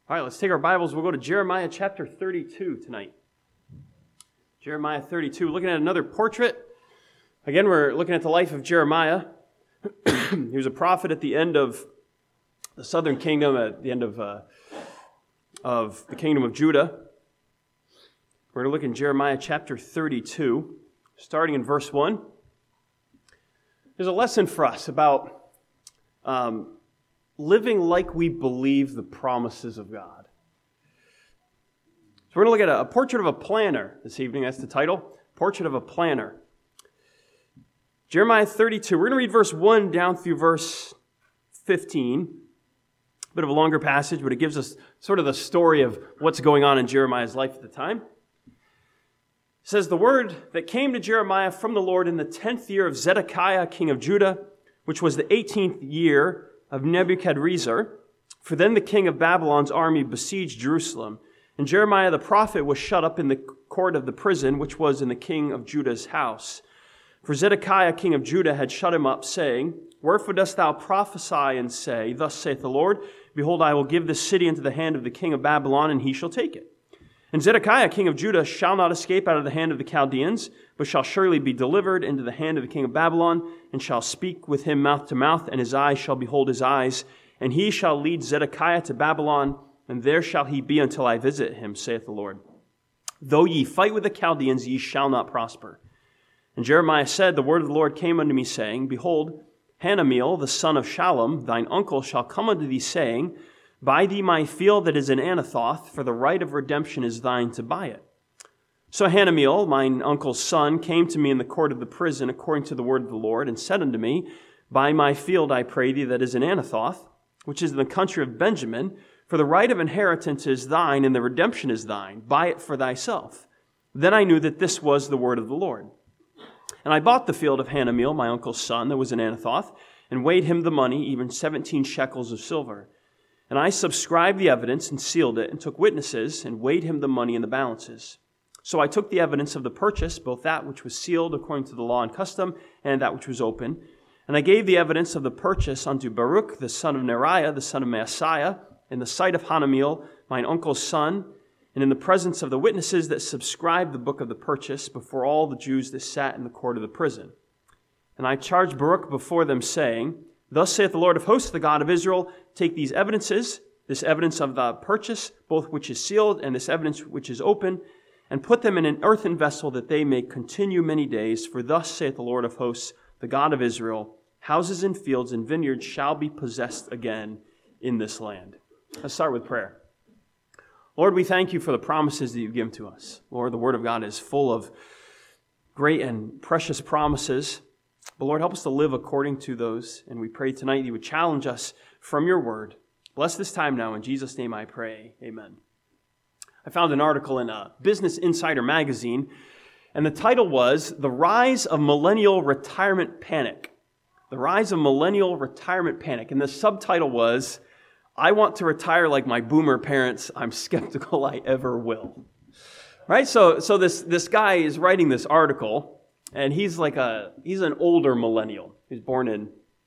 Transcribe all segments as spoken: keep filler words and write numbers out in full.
All right, let's take our Bibles. We'll go to Jeremiah chapter thirty-two tonight. Jeremiah thirty-two, looking at another portrait. Again, we're looking at the life of Jeremiah. He was a prophet at the end of the southern kingdom, at the end of, uh, of the kingdom of Judah. We're going to look in Jeremiah chapter thirty-two, starting in verse one. There's a lesson for us about um, living like we believe the promises of God. So we're going to look at a, a portrait of a planner this evening. That's the title, Portrait of a Planner. Jeremiah thirty-two. We're going to read verse one down through verse fifteen. A bit of a longer passage, but it gives us sort of the story of what's going on in Jeremiah's life at the time. It says, "The word that came to Jeremiah from the Lord in the tenth year of Zedekiah, king of Judah, which was the eighteenth year of Nebuchadrezzar, for then the king of Babylon's army besieged Jerusalem. And Jeremiah the prophet was shut up in the court of the prison, which was in the king of Judah's house. For Zedekiah, king of Judah, had shut him up, saying, Wherefore dost thou prophesy and say, Thus saith the Lord, Behold, I will give this city into the hand of the king of Babylon, and he shall take it. And Zedekiah, king of Judah, shall not escape out of the hand of the Chaldeans, but shall surely be delivered into the hand of the king of Babylon, and shall speak with him mouth to mouth, and his eyes shall behold his eyes. And he shall lead Zedekiah to Babylon, and there shall he be until I visit him, saith the Lord. Though ye fight with the Chaldeans, ye shall not prosper. And Jeremiah said, The word of the Lord came unto me, saying, Behold, Hanameel, the son of Shallum, thine uncle, shall come unto thee, saying, Buy thee my field that is in Anathoth, for the right of redemption is thine to buy it. So Hanameel, mine uncle's son, came to me in the court of the prison, according to the word of the Lord, and said unto me, Buy my field, I pray thee, that is in Anathoth, which is in the country of Benjamin, for the right of inheritance is thine, and the redemption is thine. Buy it for thyself. Then I knew that this was the word of the Lord. And I bought the field of Hanameel, my uncle's son, that was in Anathoth, and weighed him the money, even seventeen shekels of silver. And I subscribed the evidence and sealed it, and took witnesses, and weighed him the money in the balances. So I took the evidence of the purchase, both that which was sealed according to the law and custom, and that which was open. And I gave the evidence of the purchase unto Baruch, the son of Neriah, the son of Maaseiah, in the sight of Hanameel, mine uncle's son, and in the presence of the witnesses that subscribed the book of the purchase before all the Jews that sat in the court of the prison. And I charged Baruch before them, saying, Thus saith the Lord of hosts, the God of Israel, take these evidences, this evidence of the purchase, both which is sealed, and this evidence which is open, and put them in an earthen vessel, that they may continue many days. For thus saith the Lord of hosts, the God of Israel, houses and fields and vineyards shall be possessed again in this land." Let's start with prayer. Lord, we thank you for the promises that you've given to us. Lord, the word of God is full of great and precious promises. But Lord, help us to live according to those. And we pray tonight that you would challenge us from your word. Bless this time now. In Jesus' name I pray. Amen. I found an article in a Business Insider magazine, and the title was The Rise of Millennial Retirement Panic. The Rise of Millennial Retirement Panic. And the subtitle was, I want to retire like my boomer parents. I'm skeptical I ever will. Right? So, so this, this guy is writing this article, and he's like a, he's an older millennial. He's born in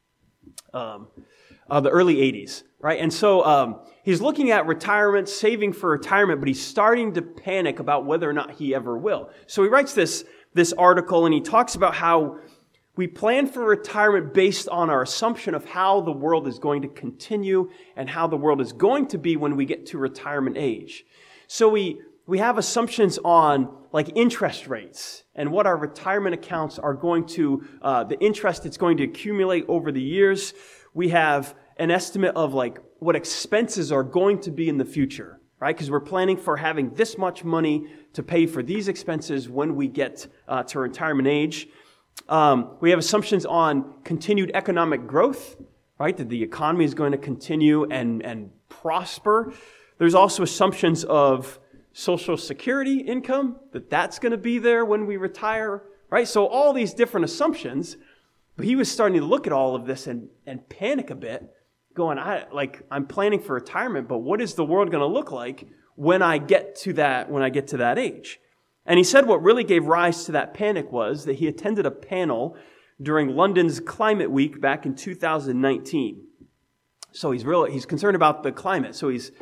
um, uh, the early eighties, right? And so um, he's looking at retirement, saving for retirement, but he's starting to panic about whether or not he ever will. So he writes this, this article, and he talks about how we plan for retirement based on our assumption of how the world is going to continue and how the world is going to be when we get to retirement age. So we we have assumptions on like interest rates and what our retirement accounts are going to, uh, the interest it's going to accumulate over the years. We have an estimate of like what expenses are going to be in the future, right? Because we're planning for having this much money to pay for these expenses when we get uh, to retirement age. Um, we have assumptions on continued economic growth, right? That the economy is going to continue and, and prosper. There's also assumptions of Social Security income, that that's going to be there when we retire, right? So all these different assumptions, but he was starting to look at all of this and, and panic a bit, going, I like, I'm planning for retirement, but what is the world going to look like when I get to that, when I get to that age? And he said what really gave rise to that panic was that he attended a panel during London's Climate Week back in two thousand nineteen. So he's real, he's concerned about the climate. So he's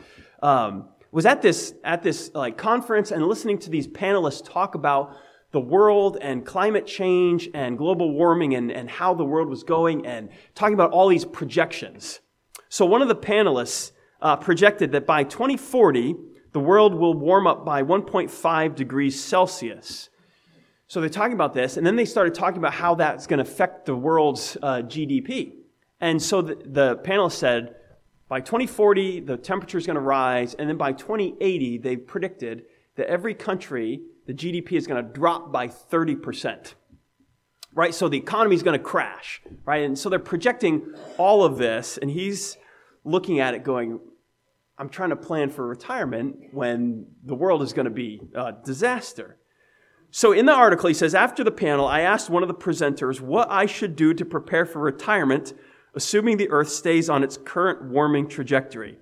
um, was at this at this like conference and listening to these panelists talk about the world and climate change and global warming and, and how the world was going and talking about all these projections. So one of the panelists uh, projected that by twenty forty, the world will warm up by one point five degrees Celsius. So they're talking about this, and then they started talking about how that's going to affect the world's uh, G D P. And so the, the panelist said, by twenty forty, the temperature is going to rise, and then by twenty eighty, they predicted that every country, the G D P is going to drop by thirty percent. Right? So the economy is going to crash. Right? And so they're projecting all of this, and he's looking at it going, I'm trying to plan for retirement when the world is going to be a disaster. So in the article, he says, after the panel, I asked one of the presenters what I should do to prepare for retirement, assuming the Earth stays on its current warming trajectory.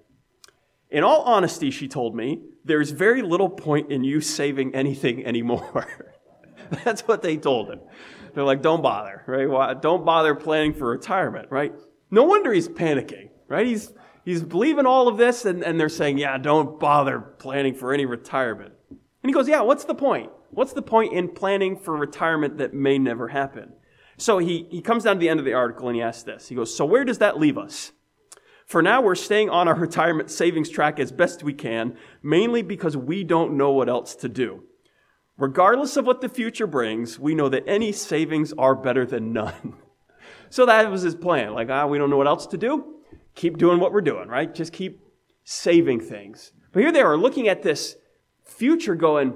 In all honesty, she told me, there's very little point in you saving anything anymore. That's what they told him. They're like, don't bother, right? Don't bother planning for retirement, right? No wonder he's panicking, right? He's he's believing all of this, and, and they're saying, yeah, don't bother planning for any retirement. And he goes, yeah, what's the point? What's the point in planning for retirement that may never happen? So he, he comes down to the end of the article and he asks this. He goes, so where does that leave us? For now, we're staying on our retirement savings track as best we can, mainly because we don't know what else to do. Regardless of what the future brings, we know that any savings are better than none. So that was his plan. Like, ah, we don't know what else to do. Keep doing what we're doing, right? Just keep saving things. But here they are looking at this future going,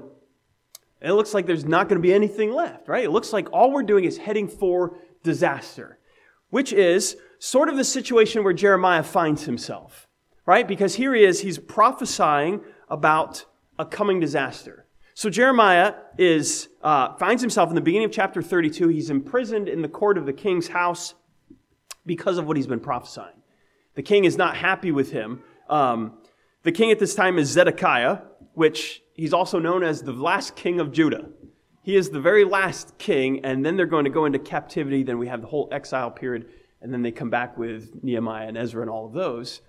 it looks like there's not going to be anything left, right? It looks like all we're doing is heading for disaster, which is sort of the situation where Jeremiah finds himself, right? Because here he is, he's prophesying about a coming disaster. So Jeremiah is uh, finds himself in the beginning of chapter thirty-two. He's imprisoned in the court of the king's house because of what he's been prophesying. The king is not happy with him. Um, the king at this time is Zedekiah, which he's also known as the last king of Judah. He is the very last king, and then they're going to go into captivity. Then we have the whole exile period, and then they come back with Nehemiah and Ezra and all of those.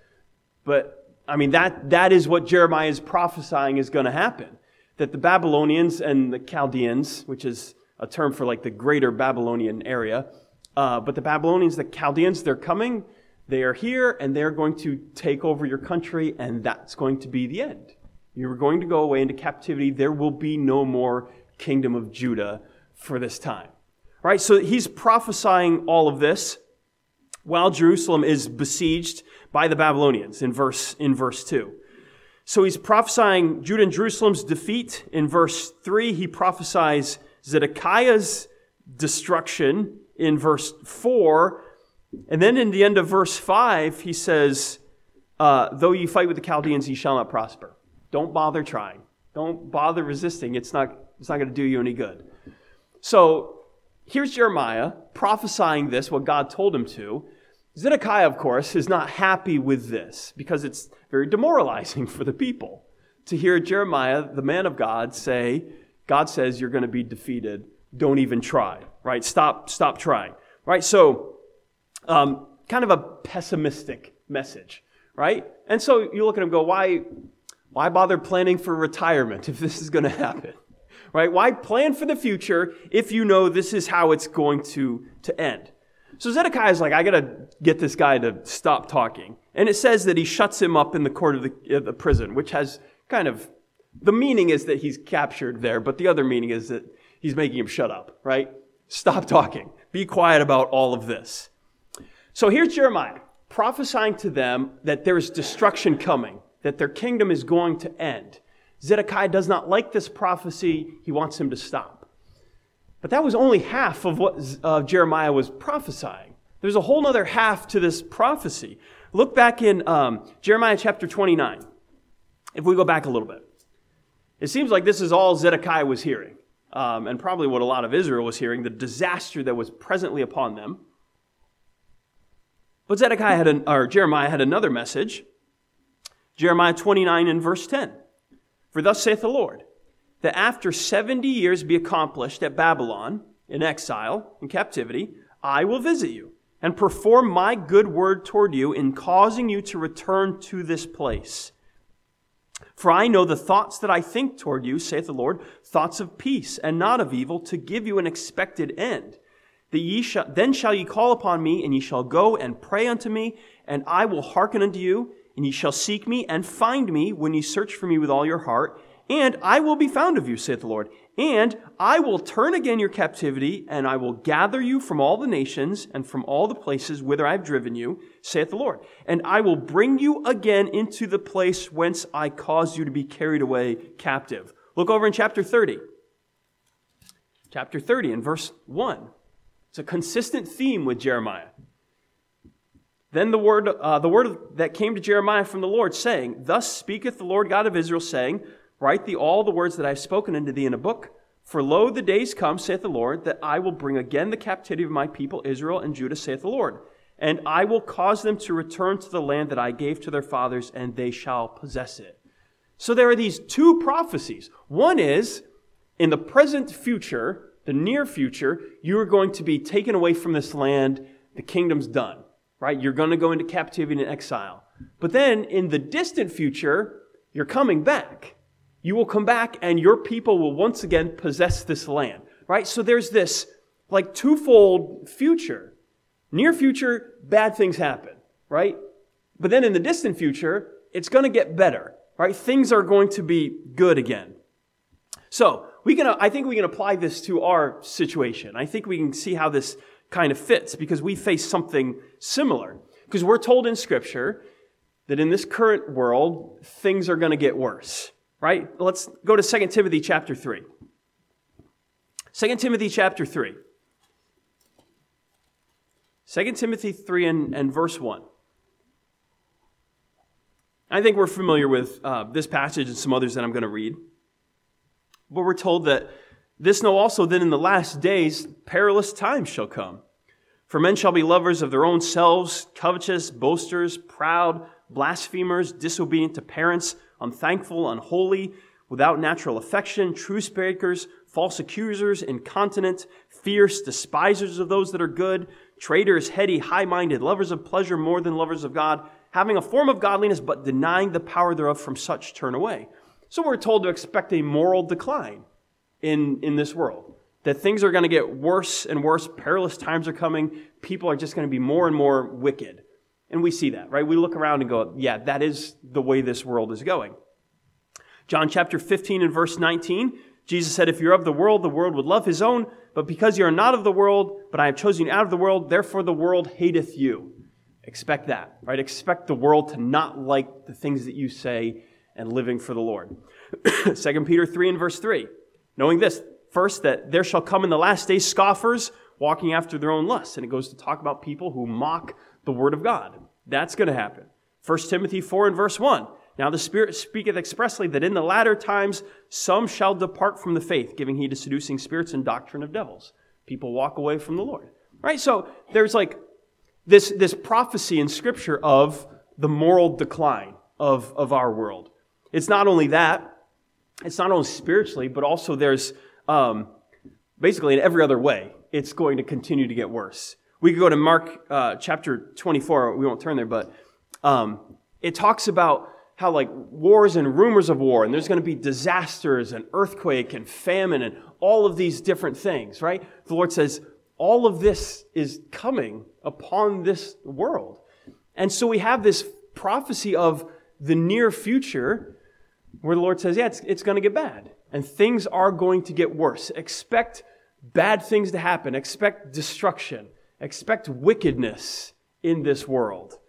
But, I mean, that that is what Jeremiah is prophesying is going to happen. That the Babylonians and the Chaldeans, which is a term for like the greater Babylonian area, uh, but the Babylonians, the Chaldeans, they're coming, they are here, and they're going to take over your country, and that's going to be the end. You're going to go away into captivity. There will be no more kingdom of Judah for this time. All right, so he's prophesying all of this while Jerusalem is besieged by the Babylonians in verse in verse two. So he's prophesying Judah and Jerusalem's defeat. In verse three, he prophesies Zedekiah's destruction in verse four. And then in the end of verse five, he says, uh, though you fight with the Chaldeans, you shall not prosper. Don't bother trying. Don't bother resisting. It's not, it's not going to do you any good. So here's Jeremiah prophesying this, what God told him to. Zedekiah, of course, is not happy with this because it's very demoralizing for the people to hear Jeremiah, the man of God, say, God says you're going to be defeated. Don't even try, right? Stop, stop trying, right? So um, kind of a pessimistic message, right? And so you look at him and go, why, why bother planning for retirement if this is going to happen, right? Why plan for the future if you know this is how it's going to, to end? So Zedekiah is like, I got to get this guy to stop talking. And it says that he shuts him up in the court of the, of the prison, which has kind of, the meaning is that he's captured there, but the other meaning is that he's making him shut up, right? Stop talking. Be quiet about all of this. So here's Jeremiah prophesying to them that there is destruction coming, that their kingdom is going to end. Zedekiah does not like this prophecy. He wants him to stop. But that was only half of what uh, Jeremiah was prophesying. There's a whole other half to this prophecy. Look back in um, Jeremiah chapter twenty-nine. If we go back a little bit. It seems like this is all Zedekiah was hearing. Um, and probably what a lot of Israel was hearing, the disaster that was presently upon them. But Zedekiah had an, or Jeremiah had another message. Jeremiah twenty-nine and verse ten. For thus saith the Lord, that after seventy years be accomplished at Babylon, in exile, in captivity, I will visit you and perform my good word toward you in causing you to return to this place. For I know the thoughts that I think toward you, saith the Lord, thoughts of peace and not of evil, to give you an expected end. That ye shall, then shall ye call upon me, and ye shall go and pray unto me, and I will hearken unto you, and ye shall seek me and find me when ye search for me with all your heart, and I will be found of you, saith the Lord. And I will turn again your captivity, and I will gather you from all the nations and from all the places whither I have driven you, saith the Lord. And I will bring you again into the place whence I caused you to be carried away captive. Look over in chapter thirty. Chapter thirty and verse one. It's a consistent theme with Jeremiah. Then the word, uh, the word that came to Jeremiah from the Lord, saying, Thus speaketh the Lord God of Israel, saying, Write thee all the words that I have spoken unto thee in a book. For lo, the days come, saith the Lord, that I will bring again the captivity of my people Israel and Judah, saith the Lord. And I will cause them to return to the land that I gave to their fathers, and they shall possess it. So there are these two prophecies. One is, in the present future, the near future, you are going to be taken away from this land. The kingdom's done, right? You're going to go into captivity and exile. But then, in the distant future, you're coming back. You will come back and your people will once again possess this land, right? So there's this like twofold future. Near future, bad things happen, right? But then in the distant future, it's going to get better, right? Things are going to be good again. So we can, I think we can apply this to our situation. I think we can see how this kind of fits because we face something similar. Because we're told in Scripture that in this current world, things are going to get worse. Right? Let's go to Second Timothy chapter three. Second Timothy chapter three. Second Timothy three and, and verse one. I think we're familiar with uh, this passage and some others that I'm going to read. But we're told that this know also that in the last days perilous times shall come. For men shall be lovers of their own selves, covetous, boasters, proud, blasphemers, disobedient to parents, unthankful, unholy, without natural affection, truce breakers, false accusers, incontinent, fierce, despisers of those that are good, traitors, heady, high-minded, lovers of pleasure more than lovers of God, having a form of godliness, but denying the power thereof, from such turn away. So we're told to expect a moral decline in, in this world. That things are going to get worse and worse, perilous times are coming, people are just going to be more and more wicked. And we see that, right? We look around and go, yeah, that is the way this world is going. John chapter fifteen and verse nineteen, Jesus said, if you're of the world, the world would love his own. But because you are not of the world, but I have chosen you out of the world, therefore the world hateth you. Expect that, right? Expect the world to not like the things that you say and living for the Lord. Second Peter three and verse three, knowing this, first, that there shall come in the last days scoffers, walking after their own lusts. And it goes to talk about people who mock the word of God. That's going to happen. First Timothy four and verse one. Now the Spirit speaketh expressly that in the latter times some shall depart from the faith, giving heed to seducing spirits and doctrine of devils. People walk away from the Lord. Right? So there's like this, this prophecy in Scripture of the moral decline of, of our world. It's not only that, it's not only spiritually, but also there's um, basically in every other way, it's going to continue to get worse. We could go to Mark uh, chapter twenty-four. We won't turn there, but um, it talks about how like wars and rumors of war, and there's going to be disasters and earthquake and famine and all of these different things, right? The Lord says all of this is coming upon this world. And so we have this prophecy of the near future where the Lord says, yeah, it's, it's going to get bad. And things are going to get worse. Expect bad things to happen. Expect destruction. Expect wickedness in this world.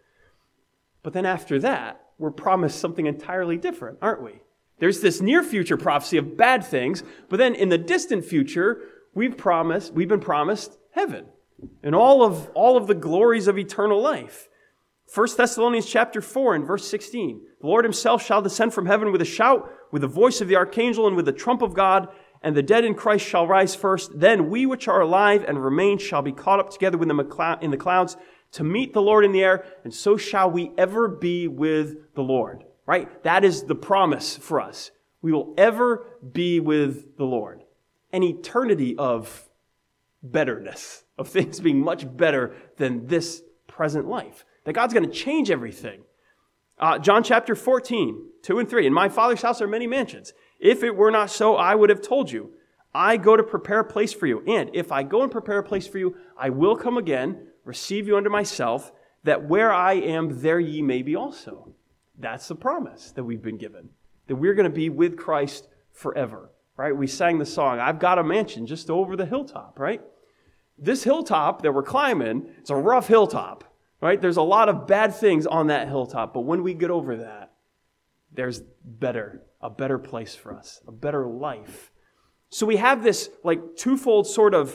But then after that, we're promised something entirely different, aren't we? There's this near future prophecy of bad things, but then in the distant future, we've promised, we've been promised heaven and all of all of the glories of eternal life. First Thessalonians chapter four and verse sixteen. The Lord himself shall descend from heaven with a shout, with the voice of the archangel, and with the trump of God, and the dead in Christ shall rise first. Then we which are alive and remain shall be caught up together with them in the clouds to meet the Lord in the air, and so shall we ever be with the Lord. Right? That is the promise for us. We will ever be with the Lord. An eternity of betterness, of things being much better than this present life. That God's going to change everything. Uh, John chapter fourteen, two and three. In my Father's house are many mansions. If it were not so, I would have told you. I go to prepare a place for you. And if I go and prepare a place for you, I will come again, receive you unto myself, that where I am, there ye may be also. That's the promise that we've been given, that we're going to be with Christ forever, right? We sang the song, I've got a mansion just over the hilltop, right? This hilltop that we're climbing, it's a rough hilltop, right? There's a lot of bad things on that hilltop, but when we get over that, there's better, a better place for us, a better life. So we have this like twofold sort of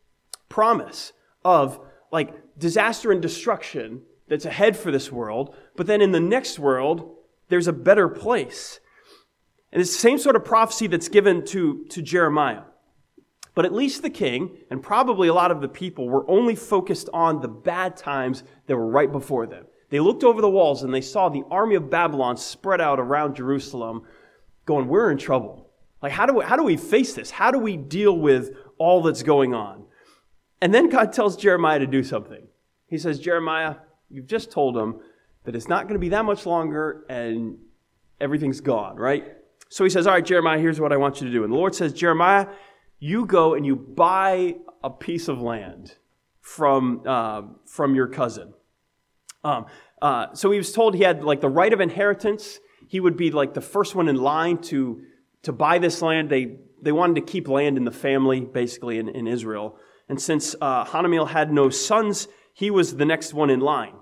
promise of like disaster and destruction that's ahead for this world, but then in the next world, there's a better place. And it's the same sort of prophecy that's given to, to Jeremiah. But at least the king, and probably a lot of the people, were only focused on the bad times that were right before them. They looked over the walls and they saw the army of Babylon spread out around Jerusalem, going, we're in trouble. Like, how do we, how do we face this? How do we deal with all that's going on? And then God tells Jeremiah to do something. He says, Jeremiah, you've just told them that it's not going to be that much longer and everything's gone, right? So he says, all right, Jeremiah, here's what I want you to do. And the Lord says, Jeremiah, you go and you buy a piece of land from, uh, from your cousin. Um, uh, so he was told he had like the right of inheritance. He would be like the first one in line to, to buy this land. They, they wanted to keep land in the family, basically, in, in Israel. And since uh, Hanamel had no sons, he was the next one in line.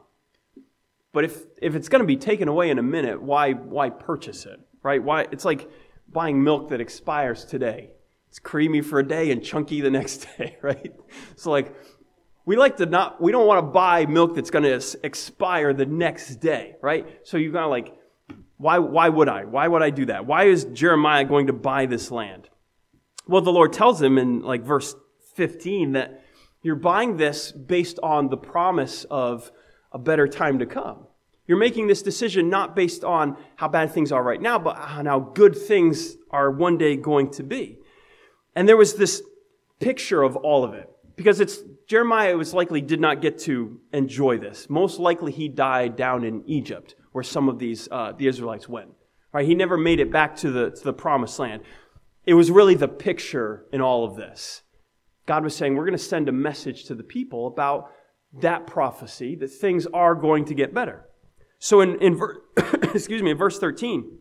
But if, if it's going to be taken away in a minute, why, why purchase it, right? Why? It's like buying milk that expires today. It's creamy for a day and chunky the next day, right? So like, we like to not, we don't want to buy milk that's going to expire the next day, right? So you're going to like, why, why would I? Why would I do that? Why is Jeremiah going to buy this land? Well, the Lord tells him in like verse fifteen that you're buying this based on the promise of a better time to come. You're making this decision not based on how bad things are right now, but on how good things are one day going to be. And there was this picture of all of it. Because it's Jeremiah was likely did not get to enjoy this. Most likely he died down in Egypt, where some of these uh, the Israelites went. Right? He never made it back to the to the promised land. It was really the picture in all of this. God was saying, we're going to send a message to the people about that prophecy, that things are going to get better. So in, in ver- excuse me, in verse thirteen,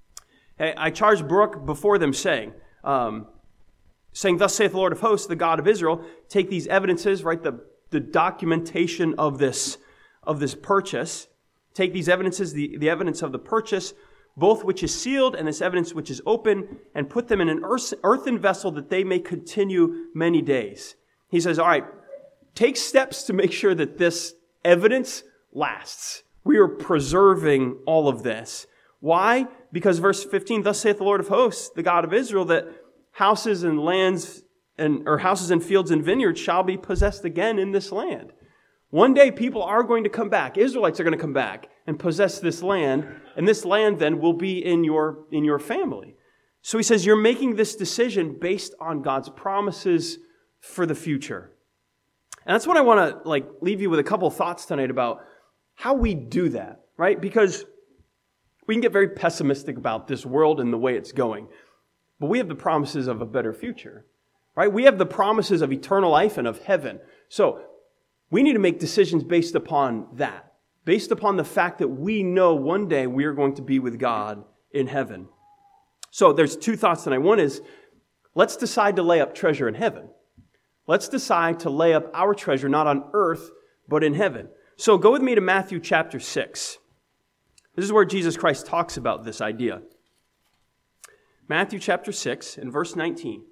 hey, I charged Baruch before them, saying, um, saying, thus saith the Lord of hosts, the God of Israel, take these evidences, right, the, the documentation of this, of this purchase, take these evidences, the, the evidence of the purchase, both which is sealed and this evidence which is open, and put them in an earth, earthen vessel that they may continue many days. He says, all right, take steps to make sure that this evidence lasts. We are preserving all of this. Why? Because verse fifteen, thus saith the Lord of hosts, the God of Israel, that houses and lands and or houses and fields and vineyards shall be possessed again in this land. One day people are going to come back. Israelites are going to come back and possess this land, and this land then will be in your in your family. So he says you're making this decision based on God's promises for the future. And that's what I want to like leave you with a couple of thoughts tonight about how we do that, right? Because we can get very pessimistic about this world and the way it's going. But we have the promises of a better future, right? We have the promises of eternal life and of heaven. So we need to make decisions based upon that, based upon the fact that we know one day we are going to be with God in heaven. So there's two thoughts tonight. One is, let's decide to lay up treasure in heaven. Let's decide to lay up our treasure not on earth, but in heaven. So go with me to Matthew chapter six. This is where Jesus Christ talks about this idea. Matthew chapter six and verse nineteen.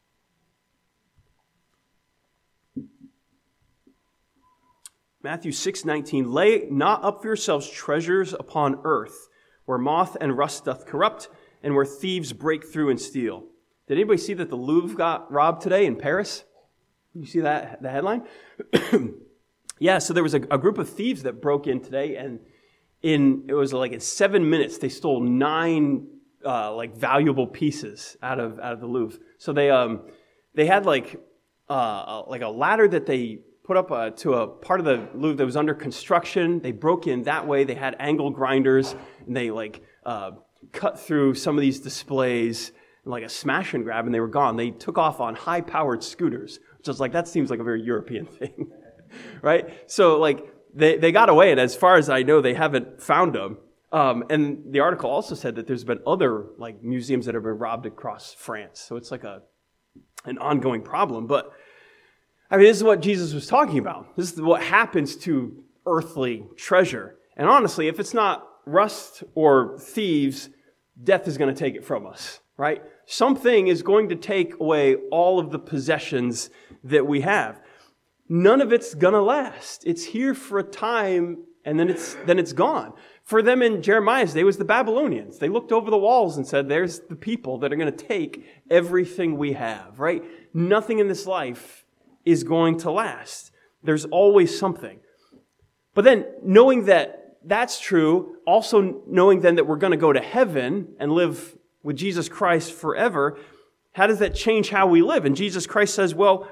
Matthew six nineteen, lay not up for yourselves treasures upon earth, where moth and rust doth corrupt, and where thieves break through and steal. Did anybody see that the Louvre got robbed today in Paris? You see that, the headline? Yeah, so there was a, a group of thieves that broke in today, and in it was like in seven minutes they stole nine uh, like valuable pieces out of out of the Louvre. So they um they had like uh like a ladder that they put up uh, to a part of the Louvre that was under construction. They broke in that way. They had angle grinders, and they like uh, cut through some of these displays like a smash and grab, and they were gone. They took off on high-powered scooters, which is like, that seems like a very European thing, right? So like they, they got away, and as far as I know, they haven't found them. Um, and the article also said that there's been other like museums that have been robbed across France. So it's like a an ongoing problem. But I mean, this is what Jesus was talking about. This is what happens to earthly treasure. And honestly, if it's not rust or thieves, death is going to take it from us, right? Something is going to take away all of the possessions that we have. None of it's going to last. It's here for a time, and then it's then it's gone. For them in Jeremiah's day, it was the Babylonians. They looked over the walls and said, there's the people that are going to take everything we have, right? Nothing in this life is going to last. There's always something. But then knowing that that's true, also knowing then that we're going to go to heaven and live with Jesus Christ forever, how does that change how we live? And Jesus Christ says, well,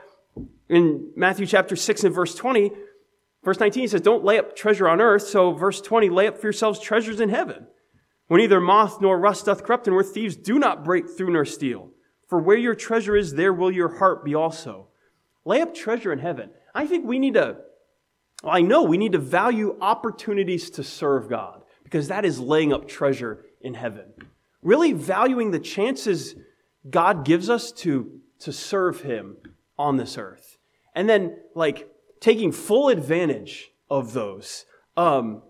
in Matthew chapter six and verse twenty, verse nineteen, he says, don't lay up treasure on earth. So verse twenty, lay up for yourselves treasures in heaven, where neither moth nor rust doth corrupt, and where thieves do not break through nor steal. For where your treasure is, there will your heart be also. Lay up treasure in heaven. I think we need to, well, I know we need to value opportunities to serve God, because that is laying up treasure in heaven. Really valuing the chances God gives us to, to serve Him on this earth. And then, like, taking full advantage of those. Um,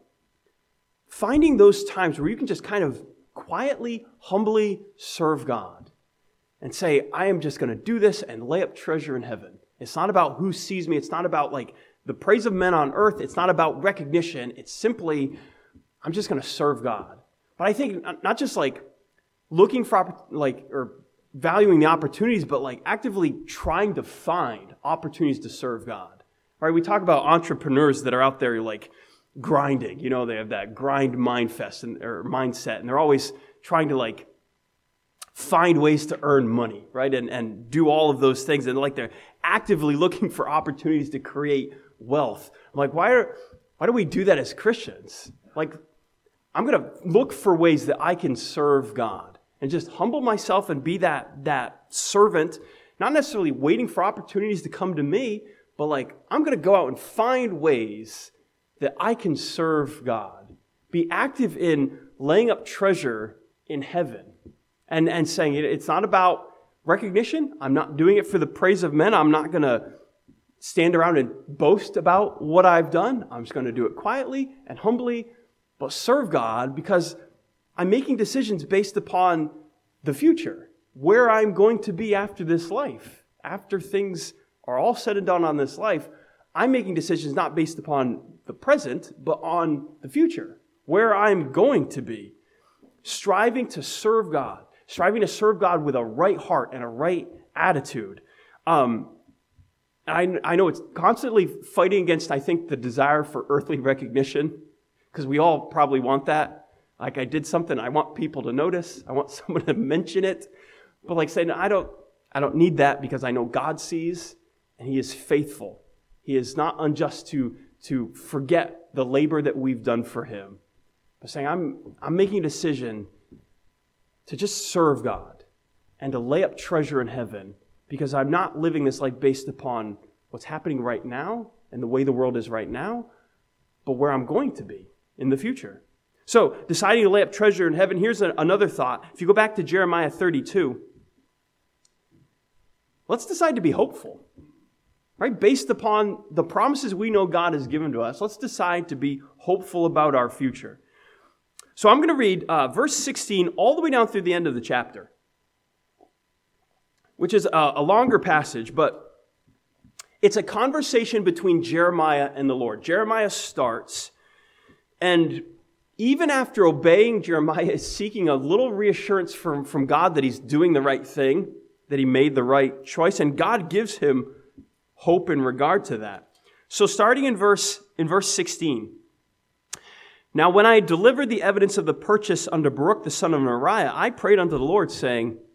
finding those times where you can just kind of quietly, humbly serve God and say, I am just going to do this and lay up treasure in heaven. It's not about who sees me. It's not about like the praise of men on earth. It's not about recognition. It's simply, I'm just going to serve God. But I think not just like looking for like or valuing the opportunities, but like actively trying to find opportunities to serve God. Right? We talk about entrepreneurs that are out there like grinding. You know, they have that grind mindfest and or mindset, and they're always trying to like find ways to earn money, right? And and do all of those things, and like they're actively looking for opportunities to create wealth. I'm like, why are why do we do that as Christians? Like, I'm going to look for ways that I can serve God and just humble myself and be that that servant, not necessarily waiting for opportunities to come to me, but like, I'm going to go out and find ways that I can serve God. Be active in laying up treasure in heaven and, and saying it's not about recognition. I'm not doing it for the praise of men. I'm not going to stand around and boast about what I've done. I'm just going to do it quietly and humbly, but serve God because I'm making decisions based upon the future, where I'm going to be after this life, after things are all said and done on this life. I'm making decisions not based upon the present, but on the future, where I'm going to be. Striving to serve God, striving to serve God with a right heart and a right attitude. Um, I, I know it's constantly fighting against, I think, the desire for earthly recognition, because we all probably want that. Like, I did something, I want people to notice, I want someone to mention it. But like saying, I don't, I don't need that because I know God sees. And He is faithful. He is not unjust to, to forget the labor that we've done for Him. But saying, I'm, I'm making a decision to just serve God and to lay up treasure in heaven because I'm not living this life based upon what's happening right now and the way the world is right now, but where I'm going to be in the future. So, deciding to lay up treasure in heaven, here's a, another thought. If you go back to Jeremiah thirty-two, let's decide to be hopeful. Right? Based upon the promises we know God has given to us, let's decide to be hopeful about our future. So I'm going to read uh, verse sixteen all the way down through the end of the chapter, which is a, a longer passage, but it's a conversation between Jeremiah and the Lord. Jeremiah starts, and even after obeying, Jeremiah is seeking a little reassurance from, from God that he's doing the right thing, that he made the right choice, and God gives him hope in regard to that. So starting in verse in verse sixteen. Now when I delivered the evidence of the purchase unto Baruch the son of Neriah, I prayed unto the Lord, saying,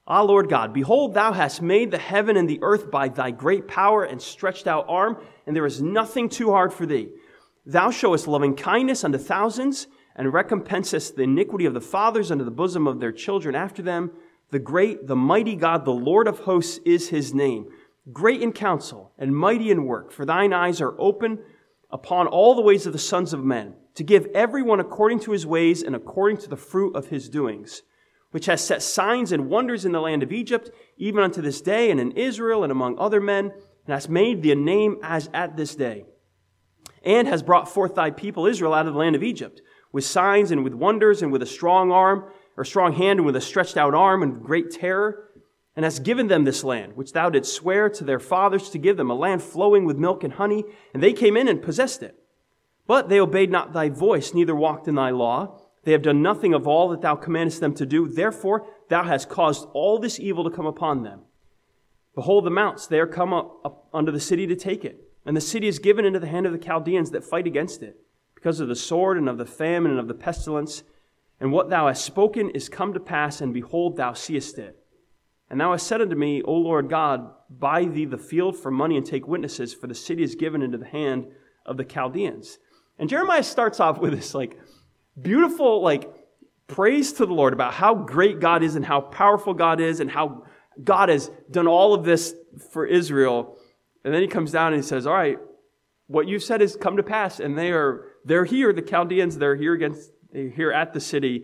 Ah, Lord God, behold, thou hast made the heaven and the earth by thy great power and stretched out arm, and there is nothing too hard for thee. Thou showest loving kindness unto thousands, and recompensest the iniquity of the fathers unto the bosom of their children after them. The great, the mighty God, the Lord of hosts is his name. Great in counsel and mighty in work, for thine eyes are open upon all the ways of the sons of men, to give everyone according to his ways and according to the fruit of his doings, which has set signs and wonders in the land of Egypt, even unto this day, and in Israel and among other men, and hast made thee a name as at this day, and has brought forth thy people Israel out of the land of Egypt, with signs and with wonders and with a strong arm, or strong hand and with a stretched out arm and great terror, and hast given them this land, which thou didst swear to their fathers to give them, a land flowing with milk and honey, and they came in and possessed it. But they obeyed not thy voice, neither walked in thy law. They have done nothing of all that thou commandest them to do. Therefore, thou hast caused all this evil to come upon them. Behold, the mounts, they are come up, up unto the city to take it. And the city is given into the hand of the Chaldeans that fight against it, because of the sword and of the famine and of the pestilence. And what thou hast spoken is come to pass, and behold, thou seest it. And thou hast said unto me, O Lord God, buy thee the field for money and take witnesses, for the city is given into the hand of the Chaldeans. And Jeremiah starts off with this, like, beautiful, like, praise to the Lord about how great God is and how powerful God is and how God has done all of this for Israel. And then he comes down and he says, all right, what you said has come to pass. And they are, they're here, the Chaldeans, they're here against, they're here at the city.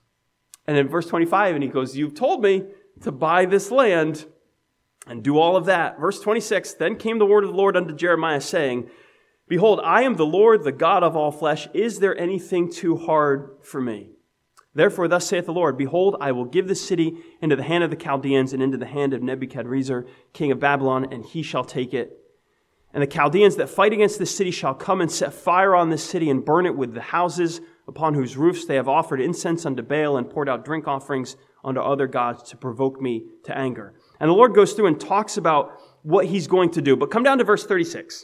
And in verse twenty-five, and he goes, you've told me to buy this land and do all of that. Verse twenty-six, then came the word of the Lord unto Jeremiah, saying, behold, I am the Lord, the God of all flesh. Is there anything too hard for me? Therefore, thus saith the Lord, behold, I will give this city into the hand of the Chaldeans and into the hand of Nebuchadrezzar, king of Babylon, and he shall take it. And the Chaldeans that fight against this city shall come and set fire on this city and burn it with the houses upon whose roofs they have offered incense unto Baal and poured out drink offerings unto other gods to provoke me to anger. And the Lord goes through and talks about what he's going to do. But come down to verse thirty-six.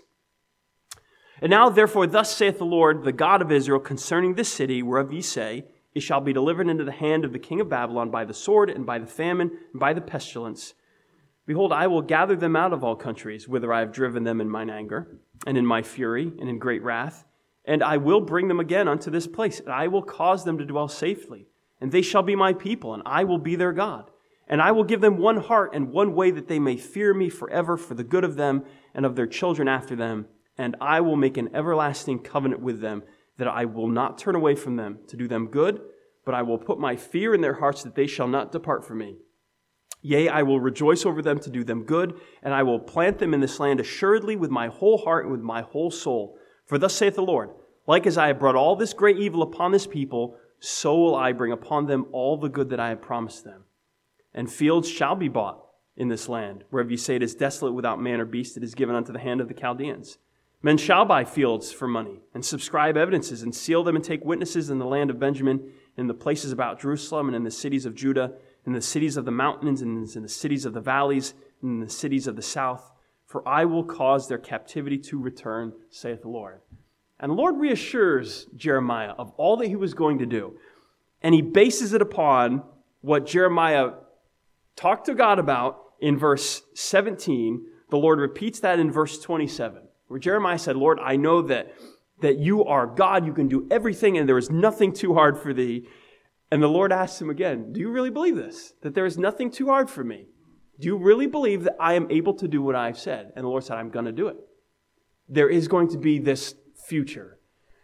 And now, therefore, thus saith the Lord, the God of Israel, concerning this city, whereof ye say, it shall be delivered into the hand of the king of Babylon by the sword and by the famine and by the pestilence. Behold, I will gather them out of all countries, whither I have driven them in mine anger, and in my fury, and in great wrath. And I will bring them again unto this place, and I will cause them to dwell safely. And they shall be my people, and I will be their God. And I will give them one heart and one way, that they may fear me forever for the good of them and of their children after them. And I will make an everlasting covenant with them, that I will not turn away from them to do them good, but I will put my fear in their hearts, that they shall not depart from me. Yea, I will rejoice over them to do them good, and I will plant them in this land assuredly with my whole heart and with my whole soul. For thus saith the Lord, like as I have brought all this great evil upon this people, so will I bring upon them all the good that I have promised them. And fields shall be bought in this land, wherever you say it is desolate without man or beast, it is given unto the hand of the Chaldeans. Men shall buy fields for money, and subscribe evidences, and seal them, and take witnesses in the land of Benjamin, in the places about Jerusalem, and in the cities of Judah, in the cities of the mountains, and in the cities of the valleys, and in the cities of the south. For I will cause their captivity to return, saith the Lord. And the Lord reassures Jeremiah of all that he was going to do. And he bases it upon what Jeremiah talked to God about in verse seventeen. The Lord repeats that in verse twenty-seven. Where Jeremiah said, Lord, I know that, that you are God, you can do everything, and there is nothing too hard for thee. And the Lord asked him again, do you really believe this? That there is nothing too hard for me? Do you really believe that I am able to do what I've said? And the Lord said, I'm going to do it. There is going to be this future.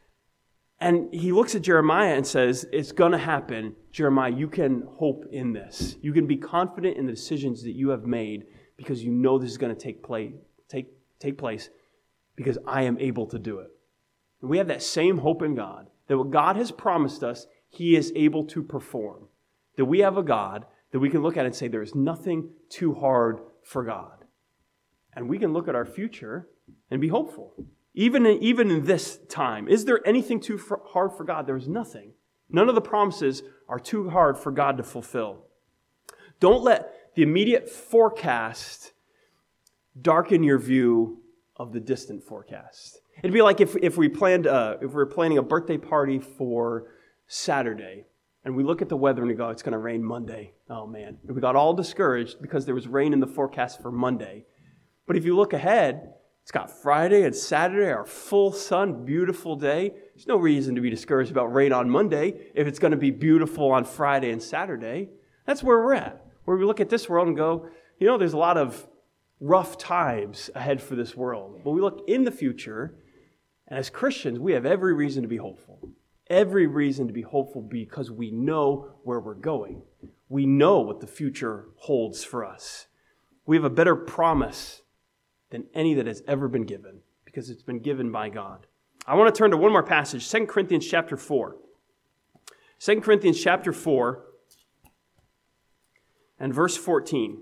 And he looks at Jeremiah and says, it's going to happen. Jeremiah, you can hope in this. You can be confident in the decisions that you have made, because you know this is going to take place, take, take place. Because I am able to do it. And we have that same hope in God, that what God has promised us, he is able to perform. That we have a God that we can look at and say, there is nothing too hard for God. And we can look at our future and be hopeful. Even in, even in this time, is there anything too hard for God? There is nothing. None of the promises are too hard for God to fulfill. Don't let the immediate forecast darken your view of the distant forecast. It'd be like if, if we planned uh, if we were planning a birthday party for Saturday, and and we look at the weather and we go, it's going to rain Monday. Oh, man. And we got all discouraged because there was rain in the forecast for Monday. But if you look ahead, it's got Friday and Saturday, our full sun, beautiful day. There's no reason to be discouraged about rain on Monday if it's going to be beautiful on Friday and Saturday. That's where we're at, where we look at this world and go, you know, there's a lot of rough times ahead for this world. But we look in the future, and as Christians, we have every reason to be hopeful. Every reason to be hopeful because we know where we're going. We know what the future holds for us. We have a better promise than any that has ever been given because it's been given by God. I want to turn to one more passage, Second Corinthians chapter four. Second Corinthians chapter four and verse fourteen.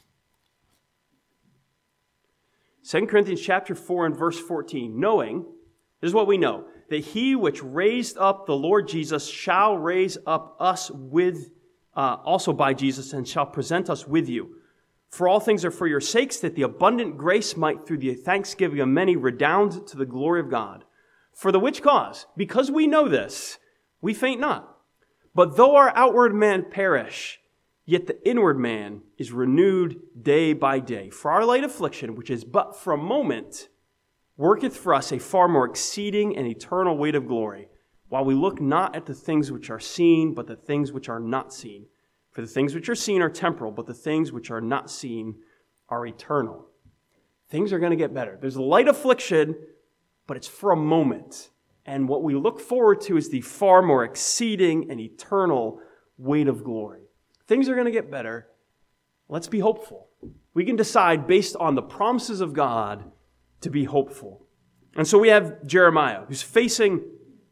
Second Corinthians chapter four and verse fourteen. Knowing, this is what we know, that he which raised up the Lord Jesus shall raise up us with, uh, also by Jesus, and shall present us with you. For all things are for your sakes, that the abundant grace might through the thanksgiving of many redound to the glory of God. For the which cause, because we know this, we faint not. But though our outward man perish, yet the inward man is renewed day by day. For our light affliction, which is but for a moment, worketh for us a far more exceeding and eternal weight of glory, while we look not at the things which are seen, but the things which are not seen. For the things which are seen are temporal, but the things which are not seen are eternal. Things are going to get better. There's a light affliction, but it's for a moment. And what we look forward to is the far more exceeding and eternal weight of glory. Things are going to get better. Let's be hopeful. We can decide based on the promises of God to be hopeful. And so we have Jeremiah, who's facing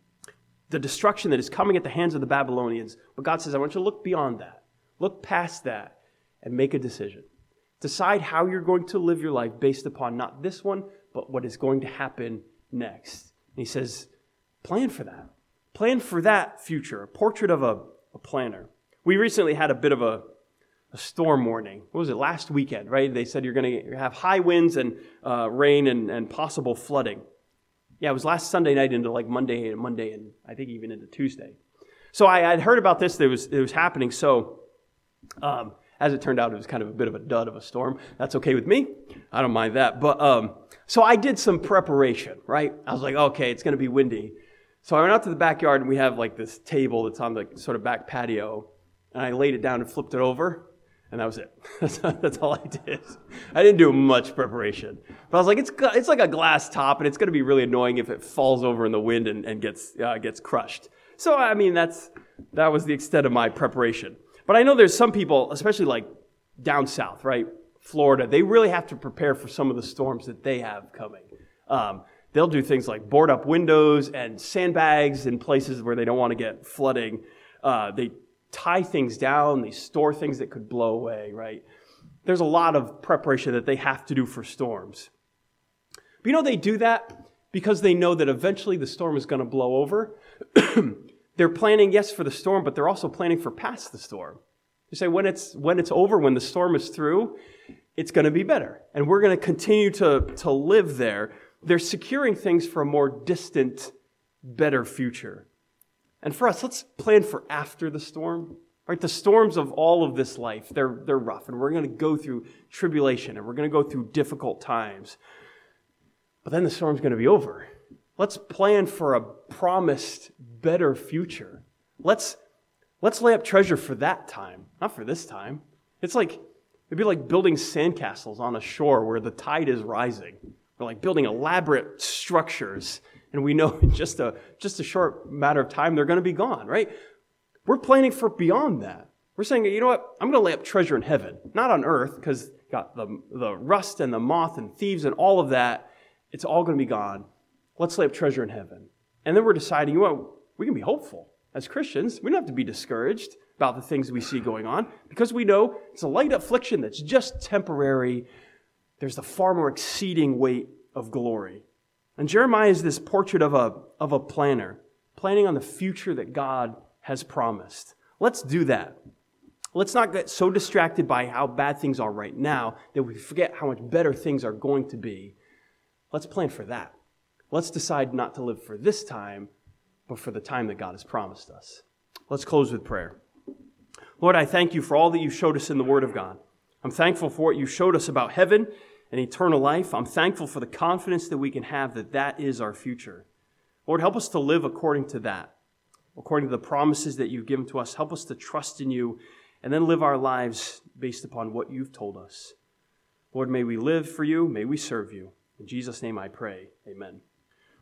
the destruction that is coming at the hands of the Babylonians. But God says, I want you to look beyond that. Look past that and make a decision. Decide how you're going to live your life based upon not this one, but what is going to happen next. And he says, plan for that. Plan for that future. A portrait of a, a planner. We recently had a bit of a, a storm warning. What was it? Last weekend, right? They said you're going to have high winds and uh, rain and, and possible flooding. Yeah, it was last Sunday night into like Monday and Monday and I think even into Tuesday. So I had heard about this. That it was it was happening. So um, as it turned out, it was kind of a bit of a dud of a storm. That's okay with me. I don't mind that. But um, so I did some preparation, right? I was like, okay, it's going to be windy. So I went out to the backyard and we have like this table that's on the sort of back patio. And I laid it down and flipped it over. And that was it. That's all I did. I didn't do much preparation. But I was like, it's it's like a glass top, and it's going to be really annoying if it falls over in the wind and, and gets uh, gets crushed. So, I mean, that's that was the extent of my preparation. But I know there's some people, especially like down south, right, Florida, they really have to prepare for some of the storms that they have coming. Um, they'll do things like board up windows and sandbags in places where they don't want to get flooding. Uh, they tie things down, they store things that could blow away, right? There's a lot of preparation that they have to do for storms. But you know, they do that because they know that eventually the storm is going to blow over. They're planning, yes, for the storm, but they're also planning for past the storm. They say when it's when it's over, when the storm is through, it's going to be better. And we're going to continue to, to live there. They're securing things for a more distant, better future. And for us, let's plan for after the storm. Right? The storms of all of this life, they're, they're rough. And we're going to go through tribulation. And we're going to go through difficult times. But then the storm's going to be over. Let's plan for a promised better future. Let's, let's lay up treasure for that time, not for this time. It's like, it'd be like building sandcastles on a shore where the tide is rising. We're like building elaborate structures. And we know in just a just a short matter of time, they're going to be gone, right? We're planning for beyond that. We're saying, you know what? I'm going to lay up treasure in heaven, not on earth, because got the, the rust and the moth and thieves and all of that. It's all going to be gone. Let's lay up treasure in heaven. And then we're deciding, you know what? We can be hopeful as Christians. We don't have to be discouraged about the things we see going on because we know it's a light affliction that's just temporary. There's the far more exceeding weight of glory. And Jeremiah is this portrait of a, of a planner, planning on the future that God has promised. Let's do that. Let's not get so distracted by how bad things are right now that we forget how much better things are going to be. Let's plan for that. Let's decide not to live for this time, but for the time that God has promised us. Let's close with prayer. Lord, I thank you for all that you showed us in the Word of God. I'm thankful for what you showed us about heaven and eternal life. I'm thankful for the confidence that we can have that that is our future. Lord, help us to live according to that, according to the promises that you've given to us. Help us to trust in you and then live our lives based upon what you've told us. Lord, may we live for you. May we serve you. In Jesus' name I pray. Amen.